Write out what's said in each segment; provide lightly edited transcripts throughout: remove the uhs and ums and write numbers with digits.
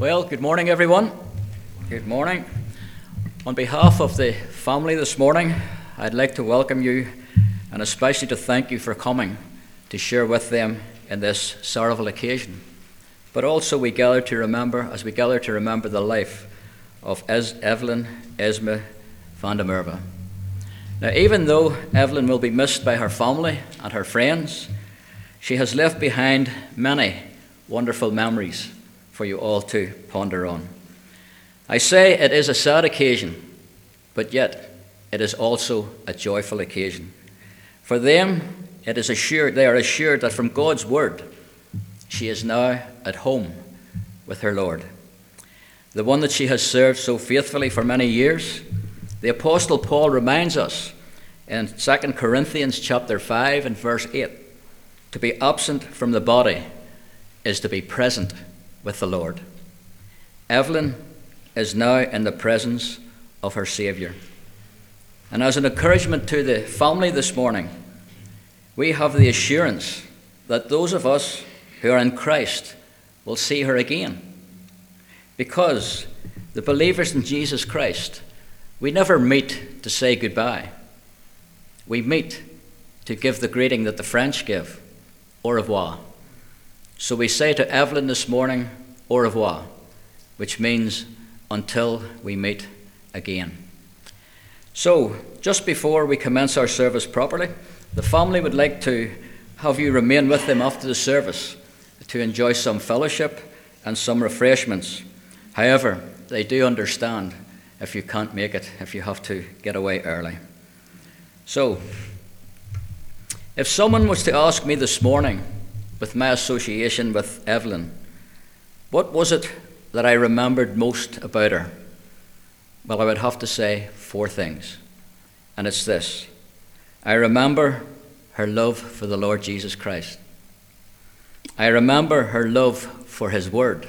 Well, good morning, everyone. Good morning. On behalf of the family this morning, I'd like to welcome you and especially to thank you for coming to share with them in this sorrowful occasion. But also as we gather to remember the life of Evelyn Esme van der Merwe. Now, even though Evelyn will be missed by her family and her friends, she has left behind many wonderful memories for you all to ponder on. I say it is a sad occasion, but yet it is also a joyful occasion. For them, they are assured that from God's word, she is now at home with her Lord, the one that she has served so faithfully for many years. The Apostle Paul reminds us in 2 Corinthians chapter 5 and verse 8, to be absent from the body is to be present with the Lord. Evelyn is now in the presence of her Saviour. And as an encouragement to the family this morning, we have the assurance that those of us who are in Christ will see her again. Because the believers in Jesus Christ, we never meet to say goodbye. We meet to give the greeting that the French give, au revoir. So we say to Evelyn this morning, au revoir, which means until we meet again. So, just before we commence our service properly, the family would like to have you remain with them after the service to enjoy some fellowship and some refreshments. However, they do understand if you can't make it, if you have to get away early. So, if someone was to ask me this morning, with my association with Evelyn, what was it that I remembered most about her? Well, I would have to say 4 things. And it's this. I remember her love for the Lord Jesus Christ. I remember her love for His Word.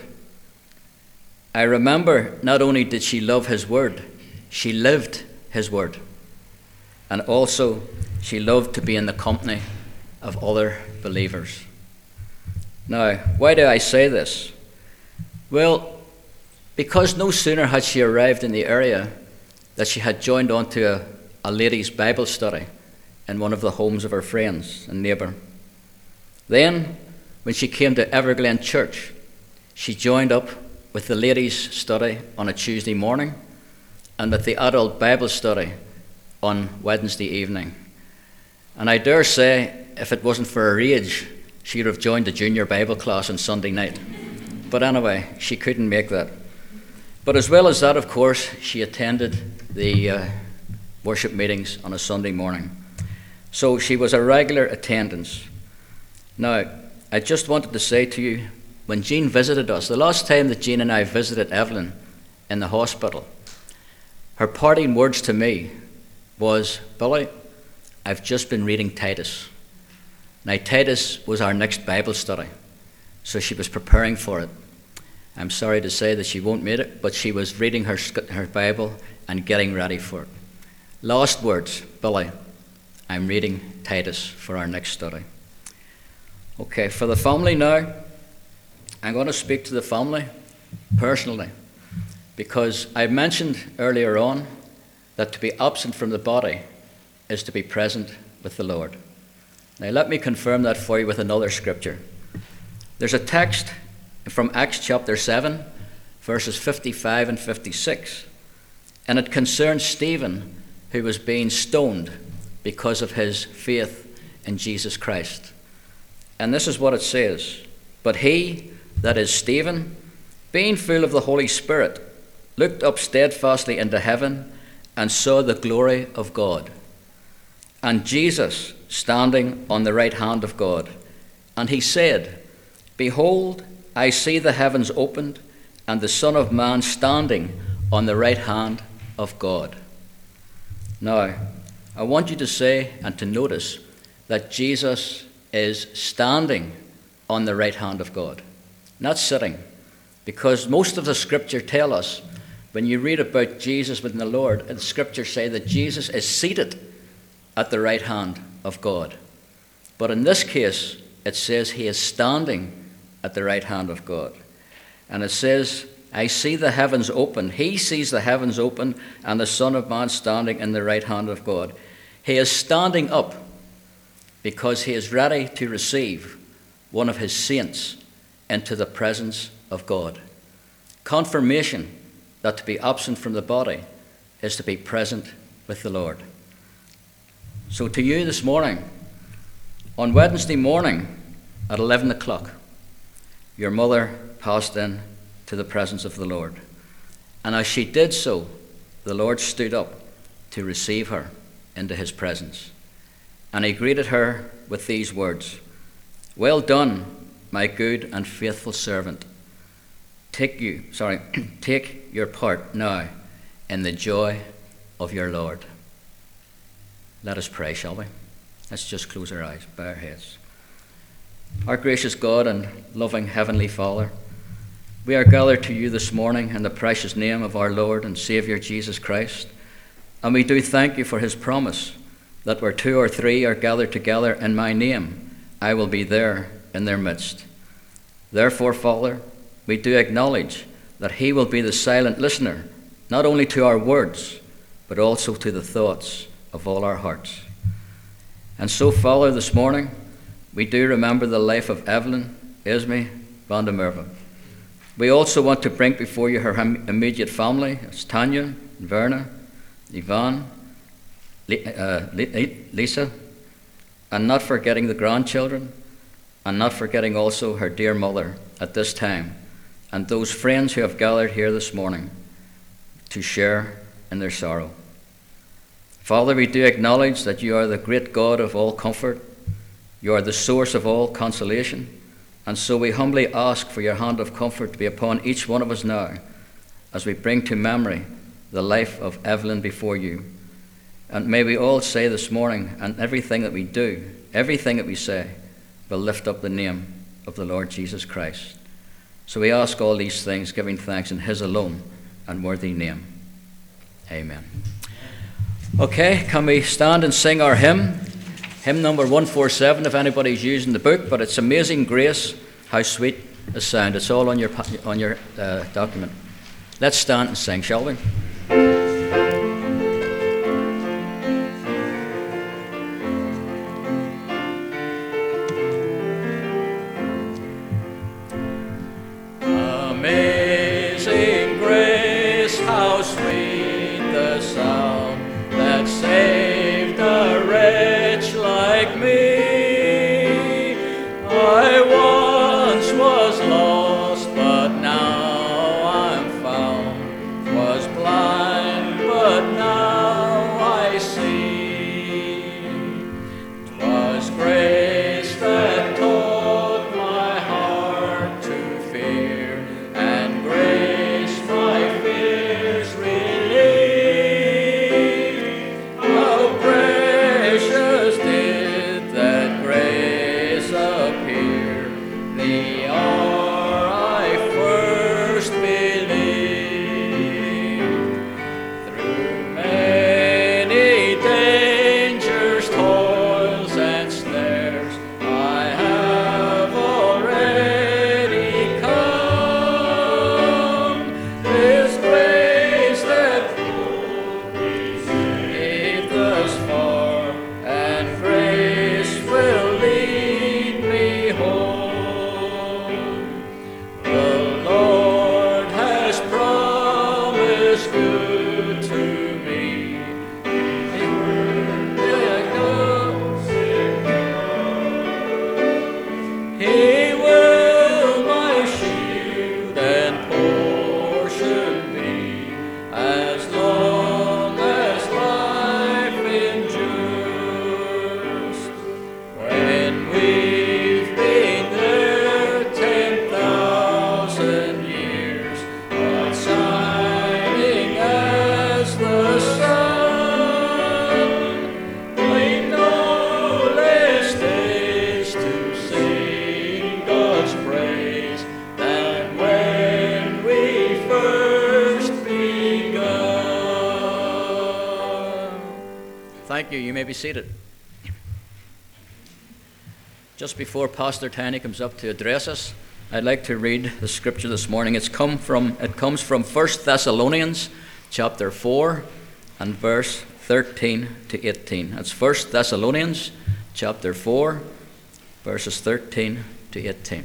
I remember not only did she love His Word, she lived His Word. And also, she loved to be in the company of other believers. Now, why do I say this? Well, because no sooner had she arrived in the area that she had joined on to a ladies' Bible study in one of the homes of her friends and neighbour. Then, when she came to Everglen Church, she joined up with the ladies' study on a Tuesday morning and with the adult Bible study on Wednesday evening. And I dare say, if it wasn't for her age, she would have joined the junior Bible class on Sunday night. But anyway, she couldn't make that. But as well as that, of course, she attended the worship meetings on a Sunday morning. So she was a regular attendance. Now, I just wanted to say to you, when Jean visited us, the last time that Jean and I visited Evelyn in the hospital, her parting words to me was, Billy, I've just been reading Titus. Now, Titus was our next Bible study, so she was preparing for it. I'm sorry to say that she won't make it, but she was reading her Bible and getting ready for it. Last words, Billy, I'm reading Titus for our next study. Okay, for the family now, I'm going to speak to the family personally, because I mentioned earlier on that to be absent from the body is to be present with the Lord. Now let me confirm that for you with another scripture. There's a text from Acts chapter 7, verses 55 and 56, and it concerns Stephen, who was being stoned because of his faith in Jesus Christ. And this is what it says. But he, that is Stephen, being full of the Holy Spirit, looked up steadfastly into heaven and saw the glory of God, and Jesus standing on the right hand of God. And he said, Behold, I see the heavens opened, and the Son of Man standing on the right hand of God. Now, I want you to say and to notice that Jesus is standing on the right hand of God, not sitting. Because most of the scripture tell us, when you read about Jesus within the Lord, the scriptures say that Jesus is seated at the right hand of God. But in this case, it says he is standing at the right hand of God. And it says I see the heavens open. He sees the heavens open and the Son of Man standing in the right hand of God. He is standing up because he is ready to receive one of his saints into the presence of God. Confirmation that to be absent from the body is to be present with the Lord. So to you this morning, on Wednesday morning at 11 o'clock, your mother passed in to the presence of the Lord. And as she did so, the Lord stood up to receive her into his presence. And he greeted her with these words, "Well done, my good and faithful servant. Take your part now in the joy of your Lord." Let us pray, shall we? Let's just close our eyes, bow our heads. Our gracious God and loving Heavenly Father, we are gathered to you this morning in the precious name of our Lord and Saviour Jesus Christ, and we do thank you for his promise that where 2 or 3 are gathered together in my name, I will be there in their midst. Therefore, Father, we do acknowledge that he will be the silent listener, not only to our words, but also to the thoughts of all our hearts. And so, Father, this morning, we do remember the life of Evelyn Ismay van der Merwe. We also want to bring before you her immediate family. It's Tanya, Verna, Yvonne, Lisa, and not forgetting the grandchildren, and not forgetting also her dear mother at this time, and those friends who have gathered here this morning to share in their sorrow. Father, we do acknowledge that you are the great God of all comfort. You are the source of all consolation. And so we humbly ask for your hand of comfort to be upon each one of us now as we bring to memory the life of Evelyn before you. And may we all say this morning, and everything that we do, everything that we say, will lift up the name of the Lord Jesus Christ. So we ask all these things, giving thanks in his alone and worthy name. Amen. Okay, can we stand and sing our hymn? Hymn number 147, if anybody's using the book, but it's Amazing Grace, how sweet the sound. It's all on your document. Let's stand and sing, shall we? Amazing grace, how sweet the sound that saved a wretch like me. I once was lost, but now I'm found. Was blind, but now I see. 'Twas grace that taught my heart to fear, and grace my fears relieved. How precious did that grace appear the hour I first believed. Through many dangers, toils, and snares, I have already come. This grace that pulled me safe thus far, and grace will lead me home. The Lord has promised good to me. He will my shield and portion be, as long as life endures. When we've been there 10,000 years, but shining as the sun, we've no less days to sing God's praise than when we first begun. Thank you. You may be seated. Just before Pastor Tiny comes up to address us, I'd like to read the scripture this morning. It comes from 1 Thessalonians chapter 4 and verse 13 to 18. That's 1 Thessalonians chapter 4, verses 13 to 18.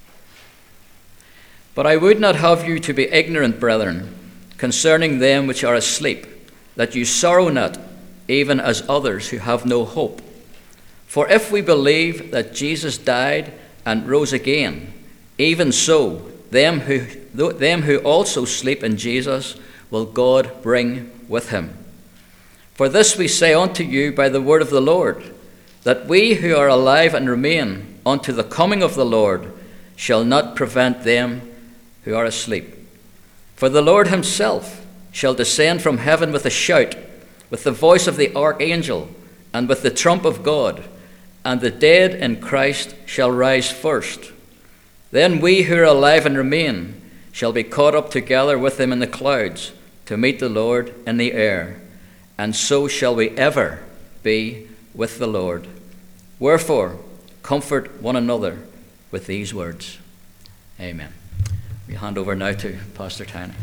But I would not have you to be ignorant, brethren, concerning them which are asleep, that you sorrow not, even as others who have no hope. For if we believe that Jesus died and rose again, even so, them who also sleep in Jesus will God bring with him. For this we say unto you by the word of the Lord, that we who are alive and remain unto the coming of the Lord shall not prevent them who are asleep. For the Lord himself shall descend from heaven with a shout, with the voice of the archangel, and with the trump of God, and the dead in Christ shall rise first. Then we who are alive and remain shall be caught up together with them in the clouds to meet the Lord in the air, and so shall we ever be with the Lord. Wherefore, comfort one another with these words. Amen. We hand over now to Pastor Tiny.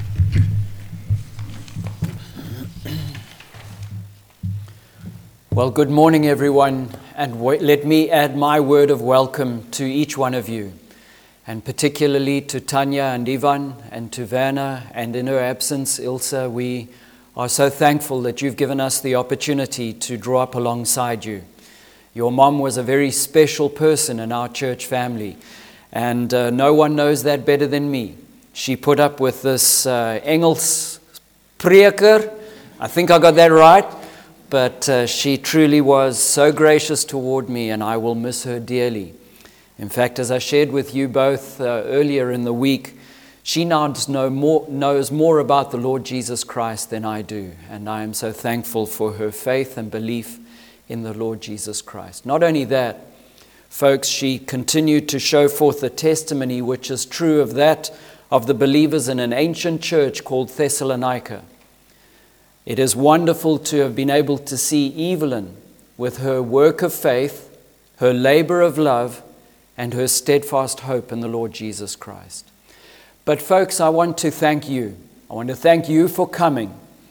Well, good morning, everyone, and let me add my word of welcome to each one of you, and particularly to Tanya and Ivan and to Werner, and in her absence, Ilse. We are so thankful that you've given us the opportunity to draw up alongside you. Your mom was a very special person in our church family, and no one knows that better than me. She put up with this Engels preker. I think I got that right. But she truly was so gracious toward me, and I will miss her dearly. In fact, as I shared with you both earlier in the week, she now knows more about the Lord Jesus Christ than I do. And I am so thankful for her faith and belief in the Lord Jesus Christ. Not only that, folks, she continued to show forth the testimony which is true of the believers in an ancient church called Thessalonica. It is wonderful to have been able to see Evelyn with her work of faith, her labor of love, and her steadfast hope in the Lord Jesus Christ. But folks, I want to thank you. I want to thank you for coming,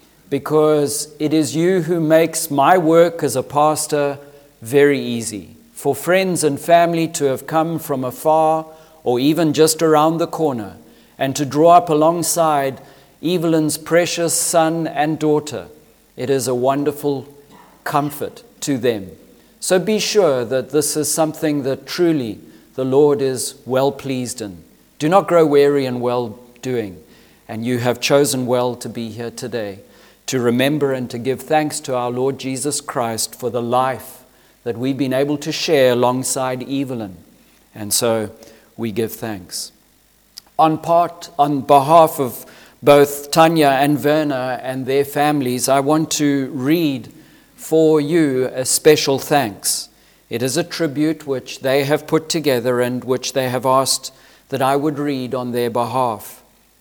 because it is you who makes my work as a pastor very easy. For friends and family to have come from afar or even just around the corner and to draw up alongside Evelyn's precious son and daughter, it is a wonderful comfort to them. So be sure that this is something that truly the Lord is well pleased in. Do not grow weary in well doing, and you have chosen well to be here today, to remember and to give thanks to our Lord Jesus Christ for the life that we've been able to share alongside Evelyn. And so we give thanks. On behalf of both Tanya and Werner and their families, I want to read for you a special thanks. It is a tribute which they have put together and which they have asked that I would read on their behalf.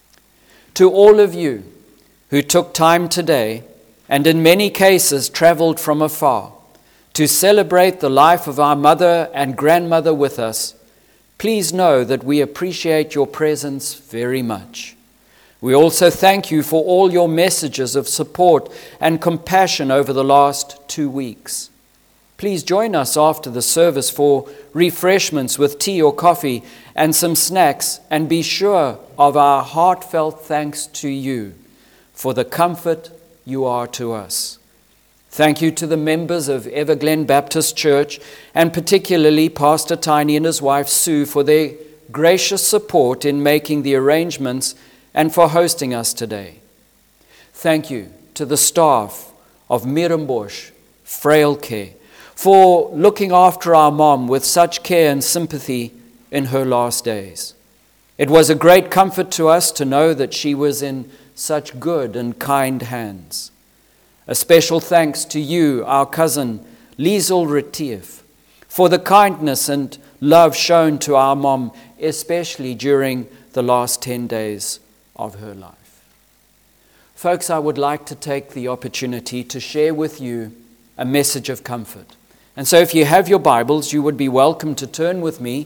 To all of you who took time today, and in many cases traveled from afar, to celebrate the life of our mother and grandmother with us, please know that we appreciate your presence very much. We also thank you for all your messages of support and compassion over the last 2 weeks. Please join us after the service for refreshments with tea or coffee and some snacks, and be sure of our heartfelt thanks to you for the comfort you are to us. Thank you to the members of Everglen Baptist Church, and particularly Pastor Tiny and his wife Sue, for their gracious support in making the arrangements and for hosting us today. Thank you to the staff of Mierenbosch Frail Care for looking after our mom with such care and sympathy in her last days. It was a great comfort to us to know that she was in such good and kind hands. A special thanks to you, our cousin Liesel Retief, for the kindness and love shown to our mom, especially during the last 10 days of her life. Folks, I would like to take the opportunity to share with you a message of comfort. And so if you have your Bibles, you would be welcome to turn with me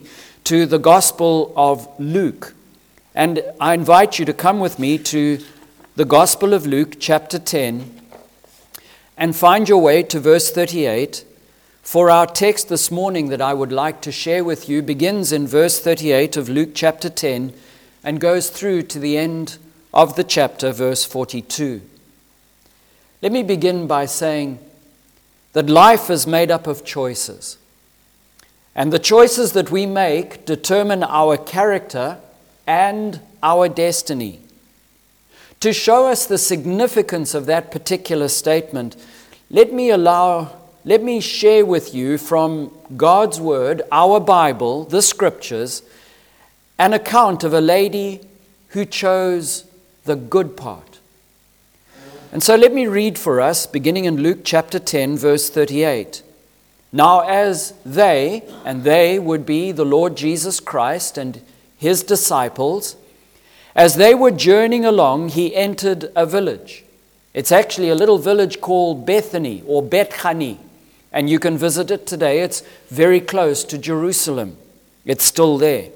to the Gospel of Luke. And I invite you to come with me to the Gospel of Luke, chapter 10, and find your way to verse 38. For our text this morning that I would like to share with you begins in verse 38 of Luke chapter 10 and goes through to the end of the chapter, verse 42. Let me begin by saying that life is made up of choices. And the choices that we make determine our character and our destiny. To show us the significance of that particular statement, let me share with you from God's Word, our Bible, the Scriptures, an account of a lady who chose the good part. And so let me read for us, beginning in Luke chapter 10, verse 38. Now as they, and they would be the Lord Jesus Christ and his disciples, as they were journeying along, he entered a village. It's actually a little village called Bethany or Bethany, and you can visit it today. It's very close to Jerusalem. It's still there.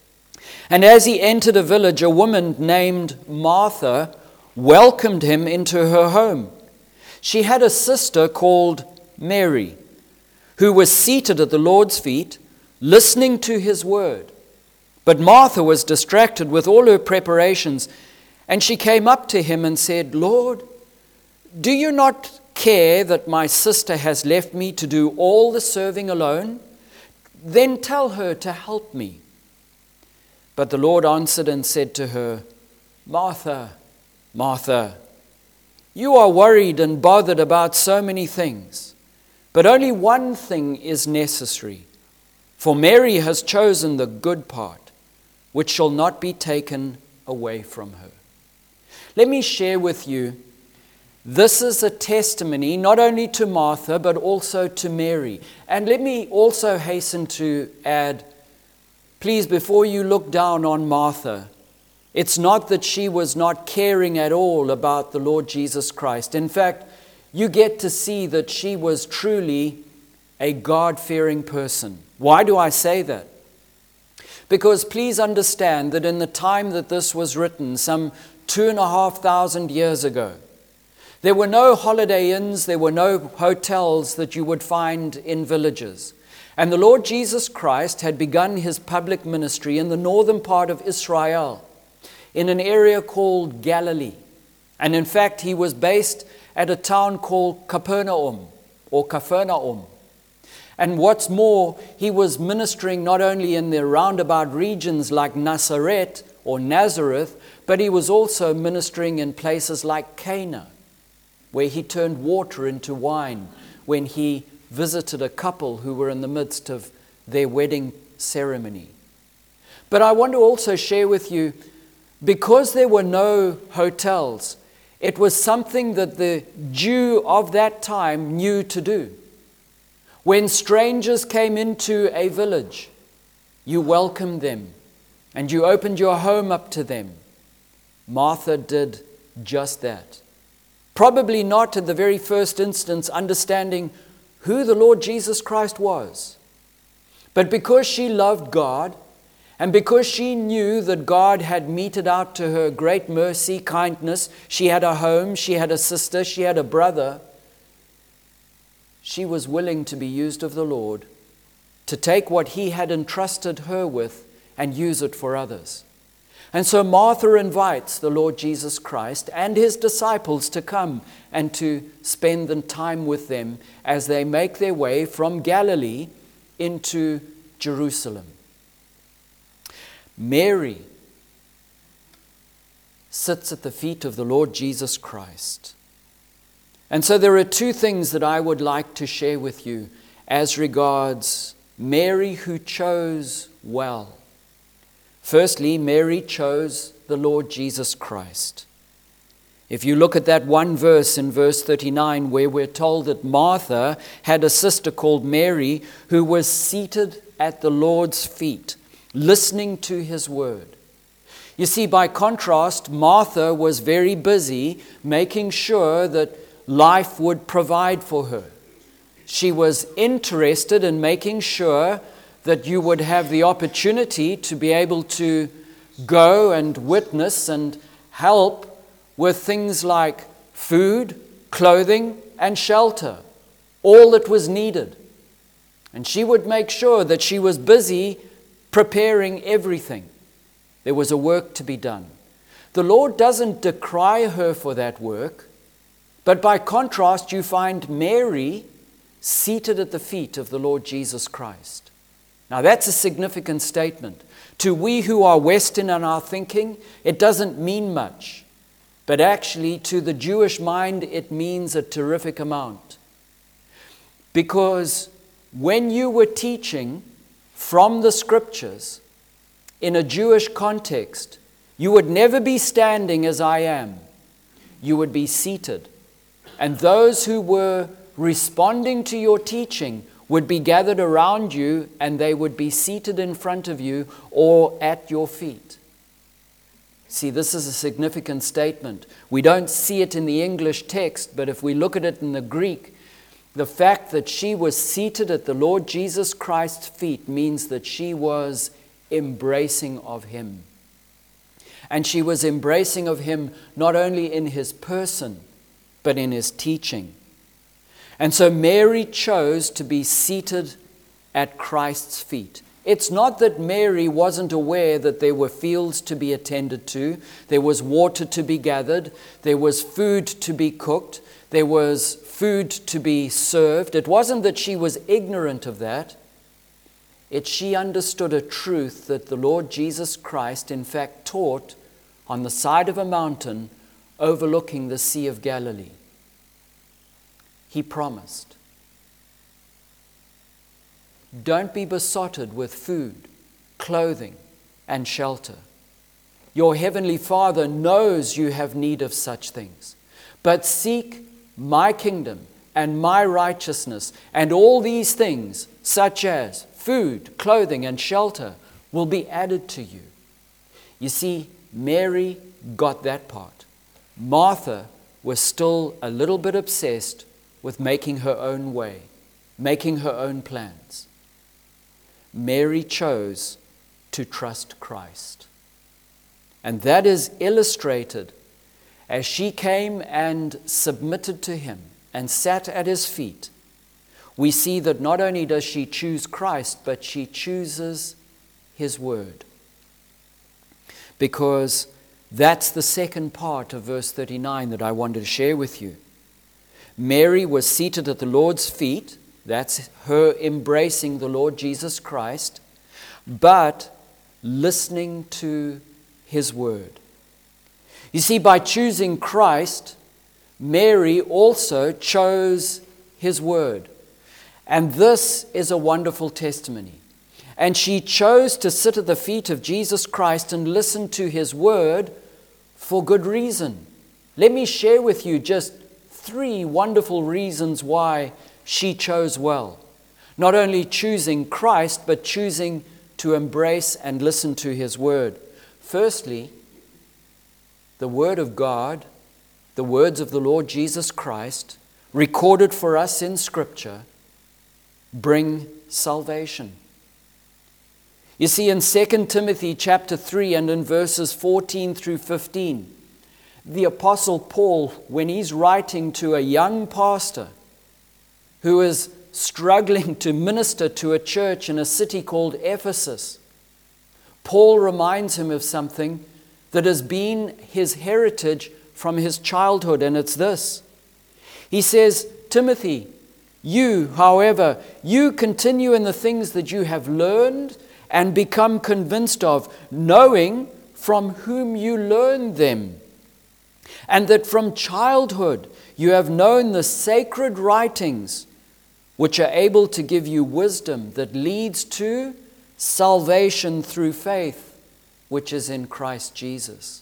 And as he entered a village, a woman named Martha welcomed him into her home. She had a sister called Mary, who was seated at the Lord's feet, listening to his word. But Martha was distracted with all her preparations, and she came up to him and said, Lord, do you not care that my sister has left me to do all the serving alone? Then tell her to help me. But the Lord answered and said to her, Martha, Martha, you are worried and bothered about so many things, but only one thing is necessary. For Mary has chosen the good part, which shall not be taken away from her. Let me share with you, this is a testimony not only to Martha, but also to Mary. And let me also hasten to add, please, before you look down on Martha, it's not that she was not caring at all about the Lord Jesus Christ. In fact, you get to see that she was truly a God-fearing person. Why do I say that? Because please understand that in the time that this was written, some 2,500 years ago, there were no holiday inns, there were no hotels that you would find in villages. And the Lord Jesus Christ had begun his public ministry in the northern part of Israel, in an area called Galilee. And in fact, he was based at a town called Capernaum. And what's more, he was ministering not only in the roundabout regions like Nazareth, but he was also ministering in places like Cana, where he turned water into wine when he visited a couple who were in the midst of their wedding ceremony. But I want to also share with you, because there were no hotels, it was something that the Jew of that time knew to do. When strangers came into a village, you welcomed them and you opened your home up to them. Martha did just that. Probably not at the very first instance understanding who the Lord Jesus Christ was. But because she loved God, and because she knew that God had meted out to her great mercy, kindness, she had a home, she had a sister, she had a brother, she was willing to be used of the Lord, to take what he had entrusted her with and use it for others. And so Martha invites the Lord Jesus Christ and his disciples to come and to spend the time with them as they make their way from Galilee into Jerusalem. Mary sits at the feet of the Lord Jesus Christ. And so there are two things that I would like to share with you as regards Mary who chose well. Firstly, Mary chose the Lord Jesus Christ. If you look at that one verse in verse 39 where we're told that Martha had a sister called Mary who was seated at the Lord's feet, listening to his word. You see, by contrast, Martha was very busy making sure that life would provide for her. She was interested in making sure that you would have the opportunity to be able to go and witness and help with things like food, clothing, and shelter, all that was needed. And she would make sure that she was busy preparing everything. There was a work to be done. The Lord doesn't decry her for that work, but by contrast, you find Mary seated at the feet of the Lord Jesus Christ. Now that's a significant statement. To we who are Western in our thinking, it doesn't mean much. But actually, to the Jewish mind, it means a terrific amount. Because when you were teaching from the Scriptures in a Jewish context, you would never be standing as I am. You would be seated. And those who were responding to your teaching would be gathered around you, and they would be seated in front of you or at your feet. See, this is a significant statement. We don't see it in the English text, but if we look at it in the Greek, the fact that she was seated at the Lord Jesus Christ's feet means that she was embracing of Him. And she was embracing of Him not only in His person, but in His teaching. And so Mary chose to be seated at Christ's feet. It's not that Mary wasn't aware that there were fields to be attended to, there was water to be gathered, there was food to be cooked, there was food to be served. It wasn't that she was ignorant of that. She understood a truth that the Lord Jesus Christ in fact taught on the side of a mountain overlooking the Sea of Galilee. He promised, don't be besotted with food, clothing, and shelter. Your heavenly Father knows you have need of such things. But seek my kingdom and my righteousness, and all these things, such as food, clothing, and shelter, will be added to you. You see, Mary got that part. Martha was still a little bit obsessed with making her own way, making her own plans. Mary chose to trust Christ. And that is illustrated as she came and submitted to Him and sat at His feet. We see that not only does she choose Christ, but she chooses His Word. Because that's the second part of verse 39 that I wanted to share with you. Mary was seated at the Lord's feet. That's her embracing the Lord Jesus Christ, but listening to His Word. You see, by choosing Christ, Mary also chose His Word. And this is a wonderful testimony. And she chose to sit at the feet of Jesus Christ and listen to His Word for good reason. Let me share with you just 3 wonderful reasons why she chose well. Not only choosing Christ, but choosing to embrace and listen to His Word. Firstly, the Word of God, the words of the Lord Jesus Christ, recorded for us in Scripture, bring salvation. You see, in 2 Timothy chapter 3 and in verses 14 through 15, the Apostle Paul, when he's writing to a young pastor who is struggling to minister to a church in a city called Ephesus, Paul reminds him of something that has been his heritage from his childhood, and it's this. He says, Timothy, you, however, you continue in the things that you have learned and become convinced of, knowing from whom you learned them, and that from childhood you have known the sacred writings, which are able to give you wisdom that leads to salvation through faith, which is in Christ Jesus.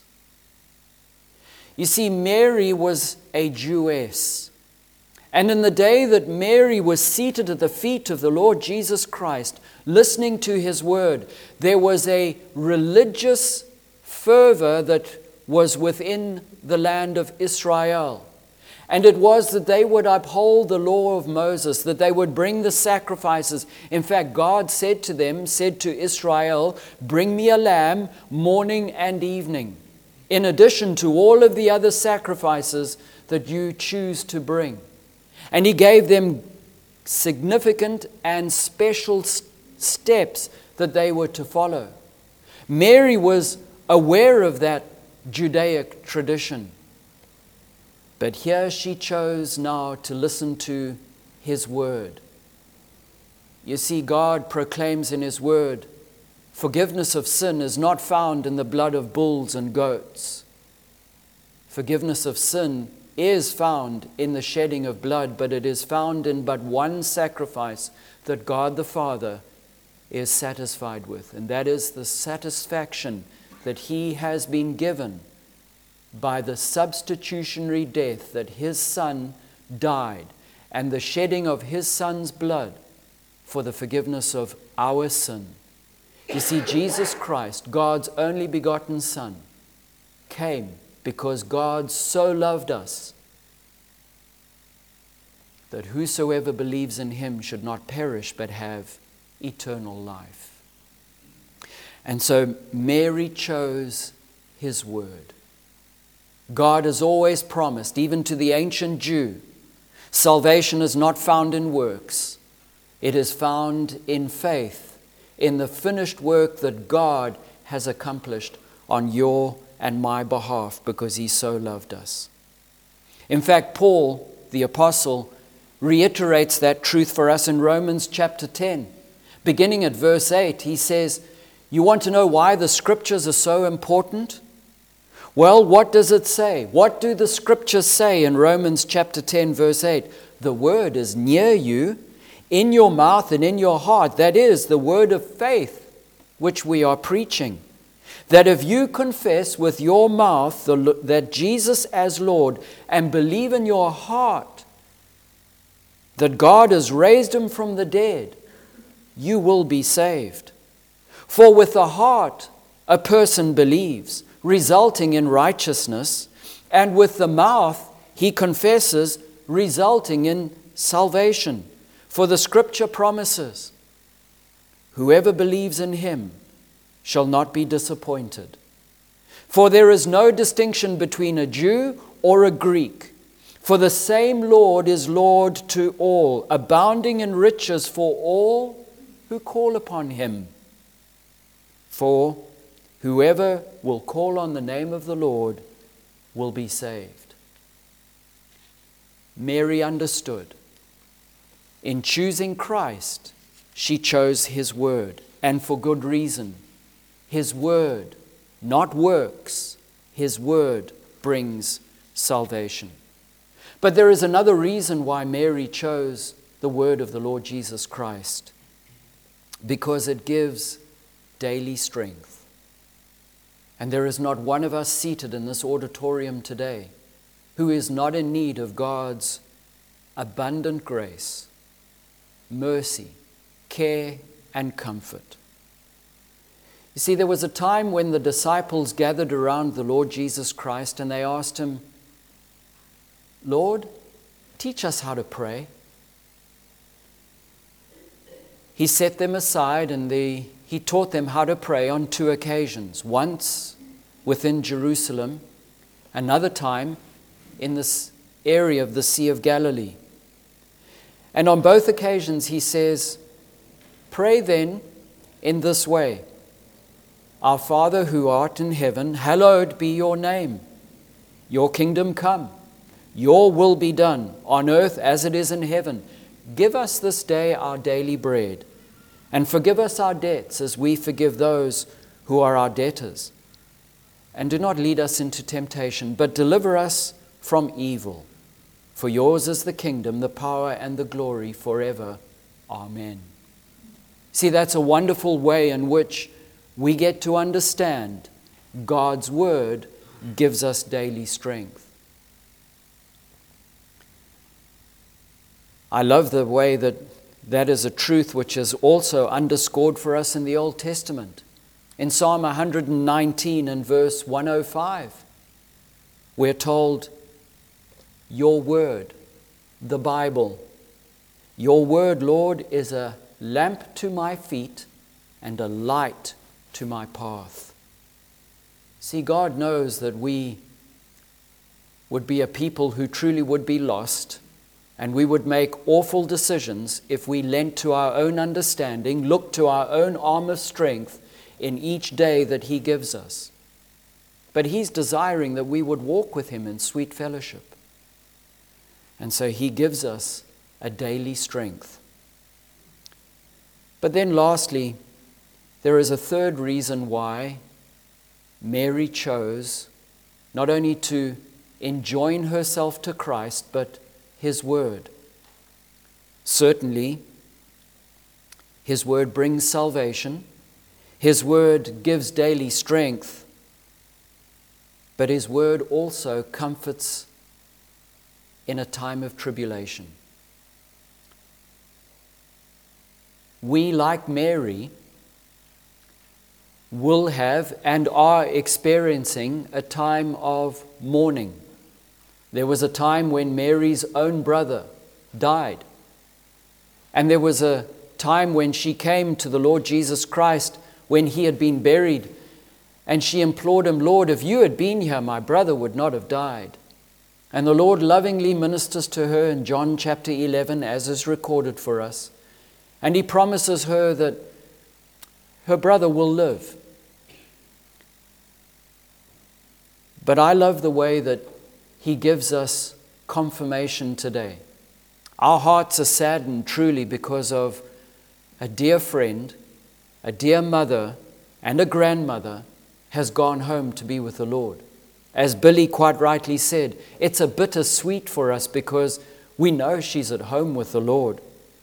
You see, Mary was a Jewess. And in the day that Mary was seated at the feet of the Lord Jesus Christ, listening to His Word, there was a religious fervor that was within the land of Israel. And it was that they would uphold the law of Moses, that they would bring the sacrifices. In fact, God said to Israel, bring me a lamb morning and evening, in addition to all of the other sacrifices that you choose to bring. And He gave them significant and special steps that they were to follow. Mary was aware of that Judaic tradition. But here she chose now to listen to His word. You see, God proclaims in His word, forgiveness of sin is not found in the blood of bulls and goats. Forgiveness of sin is found in the shedding of blood, but it is found in but one sacrifice that God the Father is satisfied with, and that is the satisfaction that He has been given by the substitutionary death that His Son died and the shedding of His Son's blood for the forgiveness of our sin. You see, Jesus Christ, God's only begotten Son, came because God so loved us that whosoever believes in Him should not perish but have eternal life. And so Mary chose His word. God has always promised, even to the ancient Jew, salvation is not found in works. It is found in faith, in the finished work that God has accomplished on your and my behalf because He so loved us. In fact, Paul, the apostle, reiterates that truth for us in Romans chapter 10. Beginning at verse 8, he says, you want to know why the Scriptures are so important? Well, what does it say? What do the Scriptures say in Romans chapter 10, verse 8? The word is near you, in your mouth and in your heart. That is the word of faith which we are preaching. That if you confess with your mouth that Jesus as Lord and believe in your heart that God has raised Him from the dead, you will be saved. For with the heart a person believes, resulting in righteousness, and with the mouth he confesses, resulting in salvation. For the Scripture promises, whoever believes in Him shall not be disappointed. For there is no distinction between a Jew or a Greek, for the same Lord is Lord to all, abounding in riches for all who call upon Him. For whoever will call on the name of the Lord will be saved. Mary understood. In choosing Christ, she chose His word, and for good reason. His word, not works, His word brings salvation. But there is another reason why Mary chose the word of the Lord Jesus Christ. Because it gives daily strength. And there is not one of us seated in this auditorium today who is not in need of God's abundant grace, mercy, care, and comfort. You see, there was a time when the disciples gathered around the Lord Jesus Christ and they asked Him, Lord, teach us how to pray. He set them aside and He taught them how to pray on two occasions. Once within Jerusalem, another time in this area of the Sea of Galilee. And on both occasions He says, pray then in this way, Our Father who art in heaven, hallowed be your name. Your kingdom come. Your will be done on earth as it is in heaven. Give us this day our daily bread, and forgive us our debts as we forgive those who are our debtors. And do not lead us into temptation, but deliver us from evil. For yours is the kingdom, the power, and the glory forever. Amen. See, that's a wonderful way in which we get to understand God's word gives us daily strength. I love the way that is a truth which is also underscored for us in the Old Testament. In Psalm 119 and verse 105, we're told, your word, the Bible. Your word, Lord, is a lamp to my feet and a light to my path. See, God knows that we would be a people who truly would be lost, and we would make awful decisions if we lent to our own understanding, looked to our own arm of strength in each day that He gives us. But He's desiring that we would walk with Him in sweet fellowship. And so He gives us a daily strength. But then lastly, there is a third reason why Mary chose not only to enjoin herself to Christ, but His Word. Certainly, His Word brings salvation. His Word gives daily strength. But His Word also comforts in a time of tribulation. We, like Mary, will have and are experiencing a time of mourning. There was a time when Mary's own brother died. And there was a time when she came to the Lord Jesus Christ when He had been buried. And she implored Him, Lord, if you had been here, my brother would not have died. And the Lord lovingly ministers to her in John chapter 11, as is recorded for us. And He promises her that her brother will live. But I love the way that He gives us confirmation today. Our hearts are saddened truly because of a dear friend, a dear mother, and a grandmother has gone home to be with the Lord. As Billy quite rightly said, it's a bittersweet for us because we know she's at home with the Lord.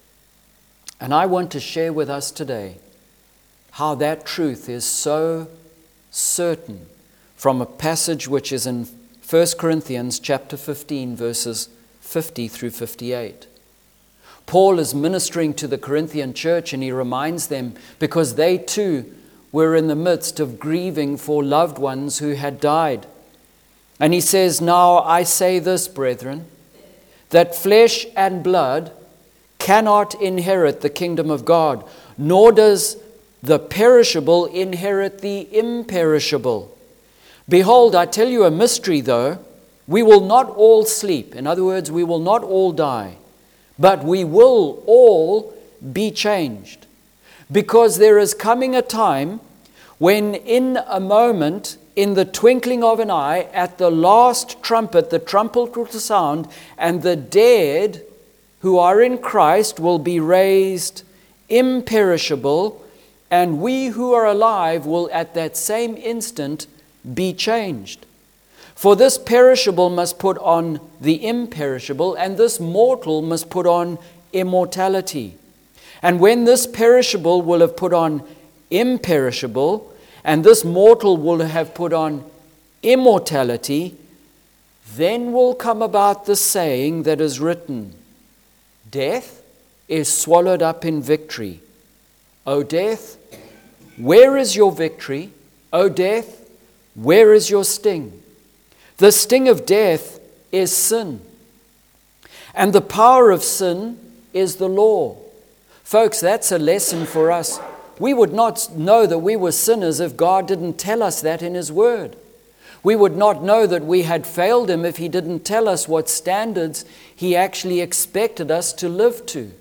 And I want to share with us today how that truth is so certain from a passage which is in 1 Corinthians chapter 15, verses 50 through 58. Paul is ministering to the Corinthian church, and he reminds them, because they too were in the midst of grieving for loved ones who had died. And he says, "Now I say this, brethren, that flesh and blood cannot inherit the kingdom of God, nor does the perishable inherit the imperishable. Behold, I tell you a mystery, though. We will not all sleep." In other words, we will not all die, but we will all be changed. Because there is coming a time when in a moment, in the twinkling of an eye, at the last trumpet, the trumpet will sound, and the dead who are in Christ will be raised imperishable, and we who are alive will at that same instant be changed. For this perishable must put on the imperishable, and this mortal must put on immortality. And when this perishable will have put on imperishable, and this mortal will have put on immortality, then will come about the saying that is written, "Death is swallowed up in victory. O death, where is your victory? O death, where is your sting?" The sting of death is sin, and the power of sin is the law. Folks, that's a lesson for us. We would not know that we were sinners if God didn't tell us that in His Word. We would not know that we had failed Him if He didn't tell us what standards He actually expected us to live to.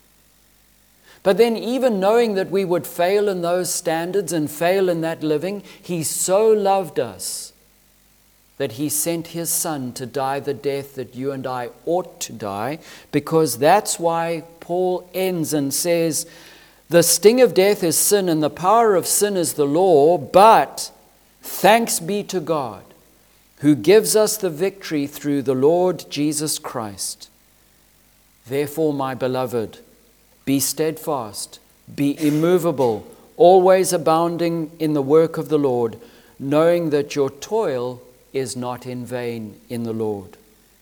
But then even knowing that we would fail in those standards and fail in that living, He so loved us that He sent His Son to die the death that you and I ought to die, because that's why Paul ends and says, "The sting of death is sin, and the power of sin is the law, but thanks be to God, who gives us the victory through the Lord Jesus Christ. Therefore, my beloved, be steadfast, be immovable, always abounding in the work of the Lord, knowing that your toil is not in vain in the Lord."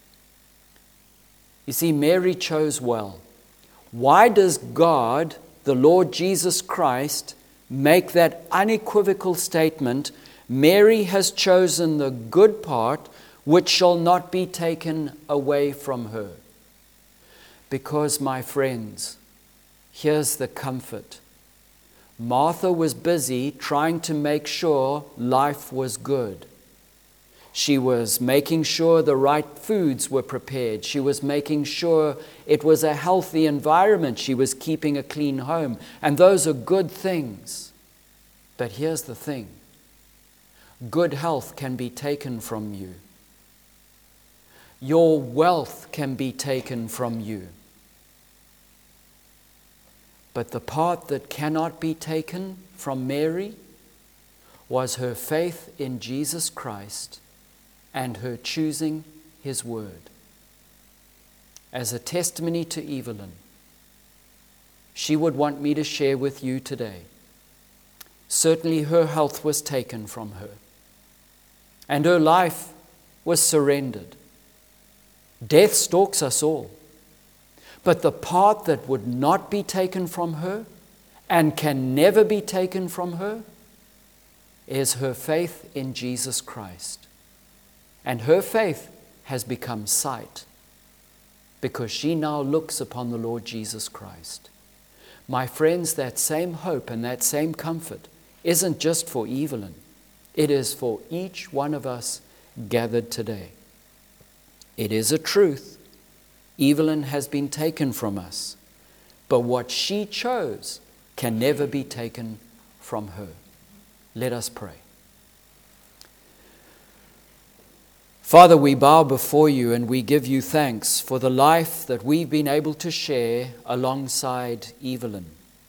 You see, Mary chose well. Why does God, the Lord Jesus Christ, make that unequivocal statement, "Mary has chosen the good part which shall not be taken away from her. Because, my friends, here's the comfort. Martha was busy trying to make sure life was good. She was making sure the right foods were prepared. She was making sure it was a healthy environment. She was keeping a clean home. And those are good things. But here's the thing. Good health can be taken from you. Your wealth can be taken from you. But the part that cannot be taken from Mary was her faith in Jesus Christ and her choosing His word. As a testimony to Evelyn, she would want me to share with you today. Certainly her health was taken from her, and her life was surrendered. Death stalks us all. But the part that would not be taken from her and can never be taken from her is her faith in Jesus Christ. And her faith has become sight because she now looks upon the Lord Jesus Christ. My friends, that same hope and that same comfort isn't just for Evelyn. It is for each one of us gathered today. It is a truth. Evelyn has been taken from us, but what she chose can never be taken from her. Let us pray. Father, we bow before you and we give you thanks for the life that we've been able to share alongside Evelyn.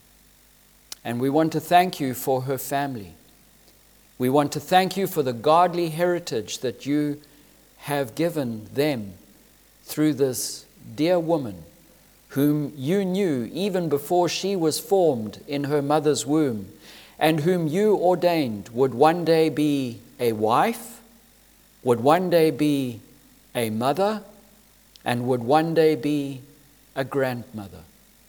And we want to thank you for her family. We want to thank you for the godly heritage that you have given them through this dear woman whom you knew even before she was formed in her mother's womb, and whom you ordained would one day be a wife, would one day be a mother, and would one day be a grandmother.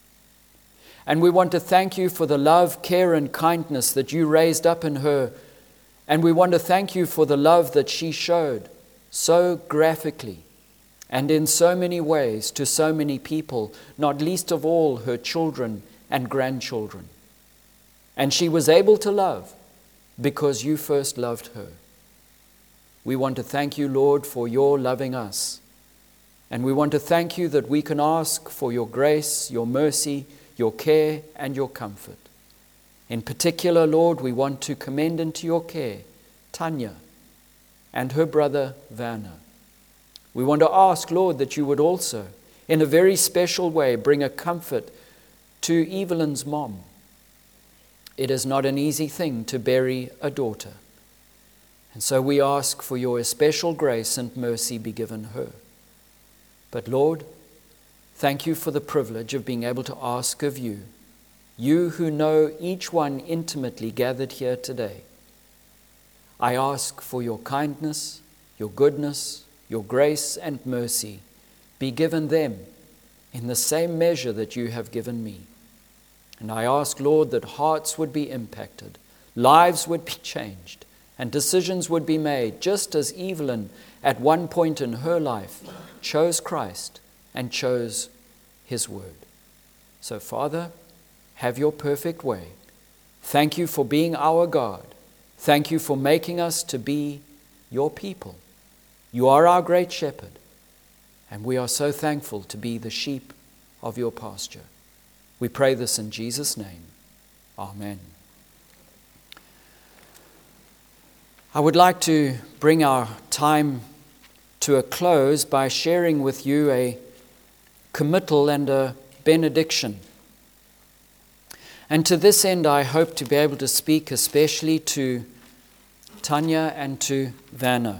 And we want to thank you for the love, care, and kindness that you raised up in her. And we want to thank you for the love that she showed so graphically and in so many ways to so many people, not least of all her children and grandchildren. And she was able to love because you first loved her. We want to thank you, Lord, for your loving us. And we want to thank you that we can ask for your grace, your mercy, your care, and your comfort. In particular, Lord, we want to commend into your care Tanya and her brother Werner. We want to ask, Lord, that you would also, in a very special way, bring a comfort to Evelyn's mom. It is not an easy thing to bury a daughter. And so we ask for your especial grace and mercy be given her. But Lord, thank you for the privilege of being able to ask of you, you who know each one intimately gathered here today. I ask for your kindness, your goodness, your grace and mercy be given them in the same measure that you have given me. And I ask, Lord, that hearts would be impacted, lives would be changed, and decisions would be made, just as Evelyn at one point in her life chose Christ and chose his word. So, Father, have your perfect way. Thank you for being our God. Thank you for making us to be your people. You are our great shepherd, and we are so thankful to be the sheep of your pasture. We pray this in Jesus' name. Amen. I would like to bring our time to a close by sharing with you a committal and a benediction. And to this end, I hope to be able to speak especially to Tanya and to Werner.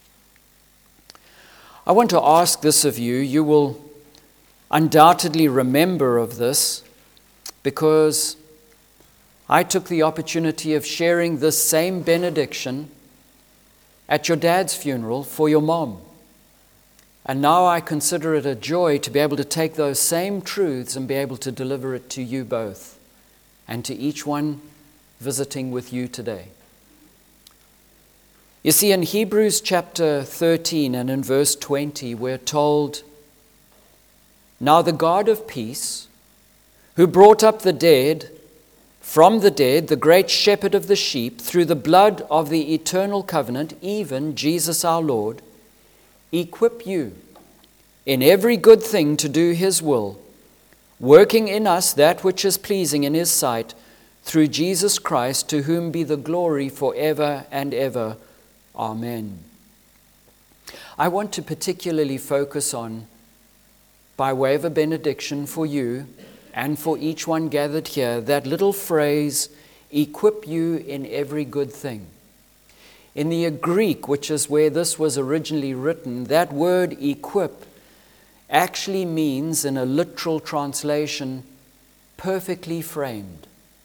I want to ask this of you. You will undoubtedly remember of this because I took the opportunity of sharing this same benediction at your dad's funeral for your mom. And now I consider it a joy to be able to take those same truths and be able to deliver it to you both and to each one visiting with you today. You see, in Hebrews chapter 13 and in verse 20, we're told, "Now the God of peace, who brought up the dead from the dead, the great shepherd of the sheep, through the blood of the eternal covenant, even Jesus our Lord, equip you in every good thing to do his will, working in us that which is pleasing in his sight, through Jesus Christ, to whom be the glory forever and ever. Amen." I want to particularly focus on, by way of a benediction for you and for each one gathered here, that little phrase, "equip you in every good thing." In the Greek, which is where this was originally written, that word equip actually means, in a literal translation, perfectly framed.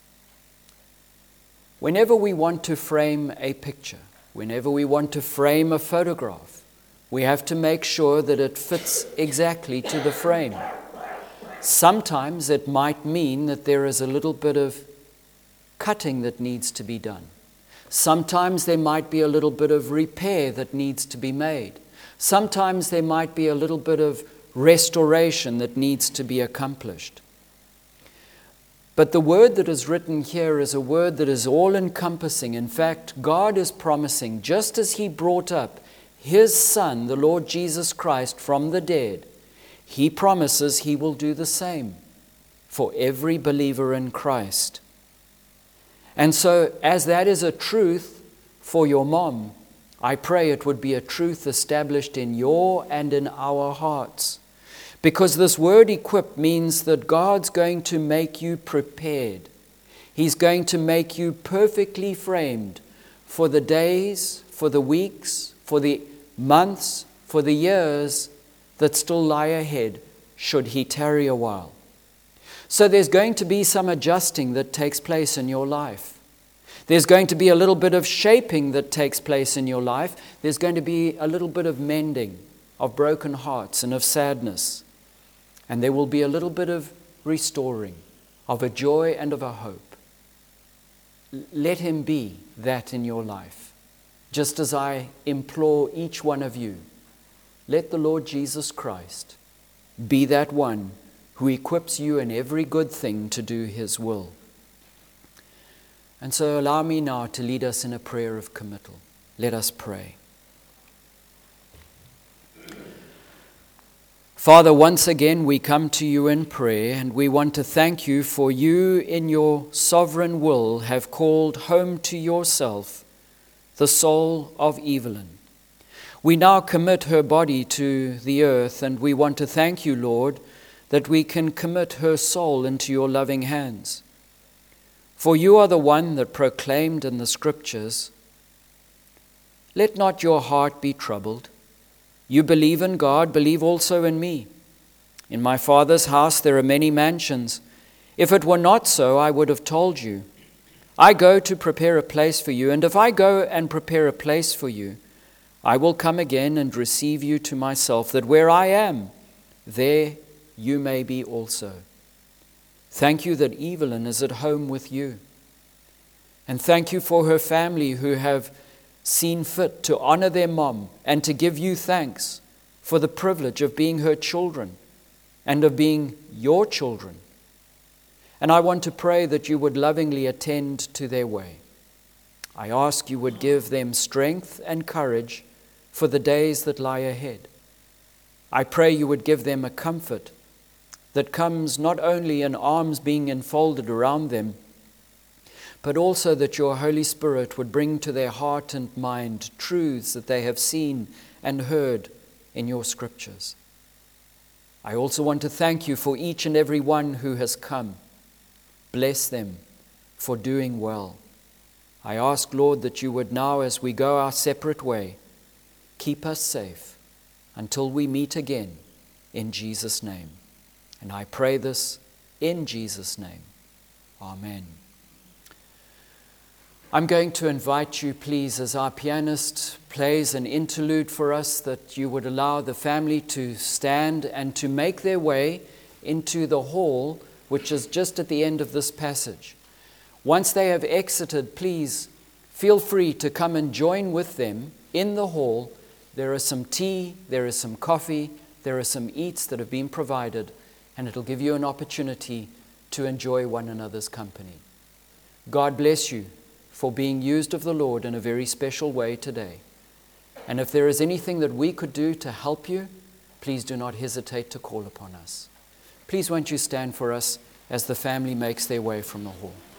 Whenever we want to frame a picture, whenever we want to frame a photograph, we have to make sure that it fits exactly to the frame. Sometimes it might mean that there is a little bit of cutting that needs to be done. Sometimes there might be a little bit of repair that needs to be made. Sometimes there might be a little bit of restoration that needs to be accomplished. But the word that is written here is a word that is all-encompassing. In fact, God is promising, just as he brought up his Son, the Lord Jesus Christ, from the dead, he promises he will do the same for every believer in Christ. And so, as that is a truth for your mom, I pray it would be a truth established in your and in our hearts. Because this word equip means that God's going to make you prepared. He's going to make you perfectly framed for the days, for the weeks, for the months, for the years that still lie ahead, should he tarry a while. So there's going to be some adjusting that takes place in your life. There's going to be a little bit of shaping that takes place in your life. There's going to be a little bit of mending of broken hearts and of sadness. And there will be a little bit of restoring, of a joy and of a hope. Let him be that in your life. Just as I implore each one of you, let the Lord Jesus Christ be that one who equips you in every good thing to do his will. And so allow me now to lead us in a prayer of committal. Let us pray. Father, once again we come to you in prayer, and we want to thank you for you in your sovereign will have called home to yourself the soul of Evelyn. We now commit her body to the earth, and we want to thank you, Lord, that we can commit her soul into your loving hands. For you are the one that proclaimed in the Scriptures, "Let not your heart be troubled. You believe in God, believe also in me. In my Father's house there are many mansions. If it were not so, I would have told you. I go to prepare a place for you, and if I go and prepare a place for you, I will come again and receive you to myself, that where I am, there you may be also." Thank you that Evelyn is at home with you. And thank you for her family who have seen fit to honor their mom and to give you thanks for the privilege of being her children and of being your children. And I want to pray that you would lovingly attend to their way. I ask you would give them strength and courage for the days that lie ahead. I pray you would give them a comfort that comes not only in arms being enfolded around them, but also that your Holy Spirit would bring to their heart and mind truths that they have seen and heard in your Scriptures. I also want to thank you for each and every one who has come. Bless them for doing well. I ask, Lord, that you would now, as we go our separate way, keep us safe until we meet again in Jesus' name. And I pray this in Jesus' name. Amen. I'm going to invite you, please, as our pianist plays an interlude for us, that you would allow the family to stand and to make their way into the hall, which is just at the end of this passage. Once they have exited, please feel free to come and join with them in the hall. There is some tea, there is some coffee, there are some eats that have been provided, and it'll give you an opportunity to enjoy one another's company. God bless you for being used of the Lord in a very special way today. And if there is anything that we could do to help you, please do not hesitate to call upon us. Please won't you stand for us as the family makes their way from the hall.